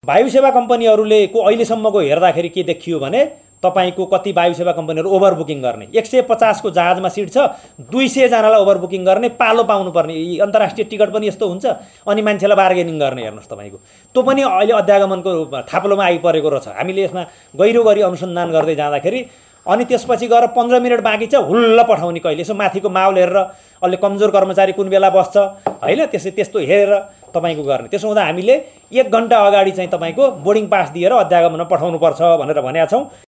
वायु सेवा कम्पनीहरूले को अहिलेसम्मको हेर्दाखेरि के देखियो भने तपाईको कति वायु सेवा कम्पनीहरू ओभर बुकिङ गर्ने 150 को जहाजमा सिट छ 200 जनालाई ओभर बुकिङ गर्ने पालो पाउनु पर्ने अन्तर्राष्ट्रिय टिकट पनि यस्तो हुन्छ अनि मान्छेलाई बार्गेनिङ गर्ने हेर्नुस् तपाईको त्यो पनि अहिले अध्यागमनको थाप्लोमा आइपरेको रहेछ हामीले यसमा गहिरो गरी अनुसन्धान गर्दै जाँदाखेरि अनि त्यसपछि गएर 15 मिनेट बाँकी छ हुल्ल पठाउने कहिले यसो माथिको माहौल हेरेर अलि कमजोर कर्मचारी कुन बेला बस्छ हैन त्यस्तो हेरेर तपाईको गर्ने त्यसो हुँदा हामीले 1 घण्टा अगाडि चाहिँ तपाईको बोर्डिङ पास दिएर अध्यागमनमा पठाउनु पर्छ भनेर भनेका छौं।